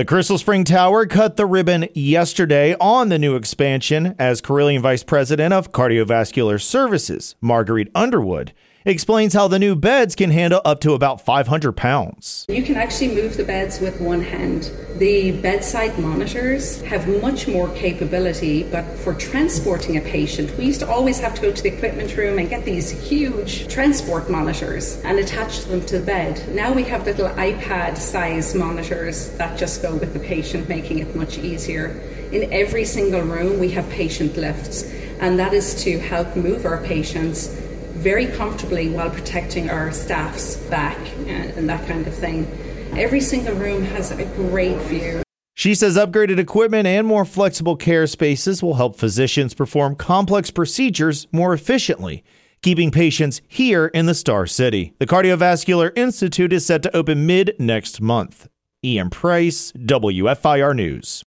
The Crystal Spring Tower cut the ribbon yesterday on the new expansion as Carilion Vice President of Cardiovascular Services, Marguerite Underwood, explains how the new beds can handle up to about 500 pounds. You can actually move the beds with one hand. The bedside monitors have much more capability, but for transporting a patient, we used to always have to go to the equipment room and get these huge transport monitors and attach them to the bed. Now we have little iPad-size monitors that just go with the patient, making it much easier. In every single room, we have patient lifts, and that is to help move our patients very comfortably while protecting our staff's back and that kind of thing. Every single room has a great view. She says upgraded equipment and more flexible care spaces will help physicians perform complex procedures more efficiently, keeping patients here in the Star City. The Cardiovascular Institute is set to open mid next month. Ian Price, WFIR News.